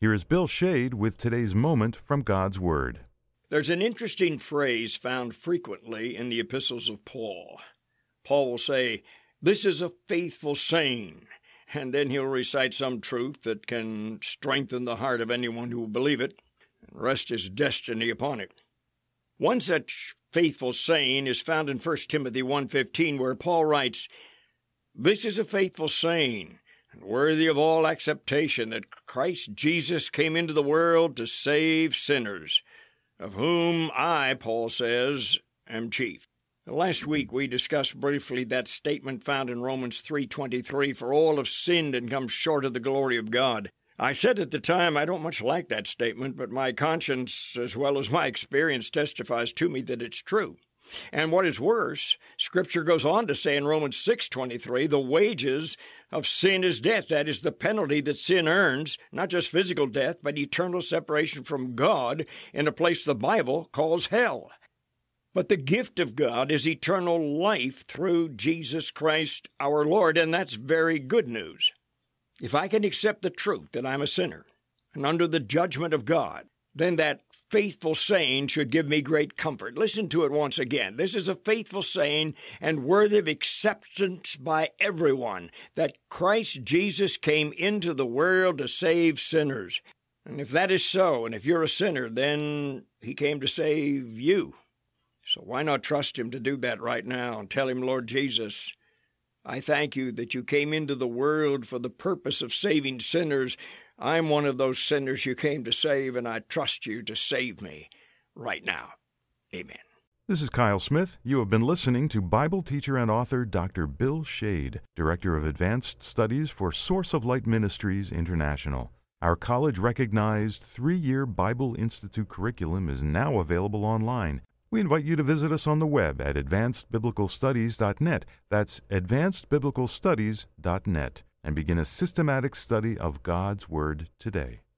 Here is Bill Shade with today's moment from God's Word. There's an interesting phrase found frequently in the epistles of Paul. Paul will say, "This is a faithful saying," and then he'll recite some truth that can strengthen the heart of anyone who will believe it and rest his destiny upon it. One such faithful saying is found in 1 Timothy 1:15, where Paul writes, "This is a faithful saying, and worthy of all acceptation, that Christ Jesus came into the world to save sinners, of whom I," Paul says, "am chief." Last week we discussed briefly that statement found in Romans 3:23, "For all have sinned and come short of the glory of God." I said at the time I don't much like that statement, but my conscience as well as my experience testifies to me that it's true. And what is worse, Scripture goes on to say in Romans 6:23, "The wages of sin is death." That is the penalty that sin earns, not just physical death, but eternal separation from God in a place the Bible calls hell. But the gift of God is eternal life through Jesus Christ our Lord, and that's very good news. If I can accept the truth that I'm a sinner and under the judgment of God, then that faithful saying should give me great comfort. Listen to it once again. This is a faithful saying and worthy of acceptance by everyone, that Christ Jesus came into the world to save sinners. And if that is so, and if you're a sinner, then he came to save you. So why not trust him to do that right now and tell him, "Lord Jesus, I thank you that you came into the world for the purpose of saving sinners. I'm one of those sinners you came to save, and I trust you to save me right now." Amen. This is Kyle Smith. You have been listening to Bible teacher and author Dr. Bill Shade, Director of Advanced Studies for Source of Light Ministries International. Our college-recognized 3-year Bible Institute curriculum is now available online. We invite you to visit us on the web at advancedbiblicalstudies.net. That's advancedbiblicalstudies.net, and begin a systematic study of God's Word today.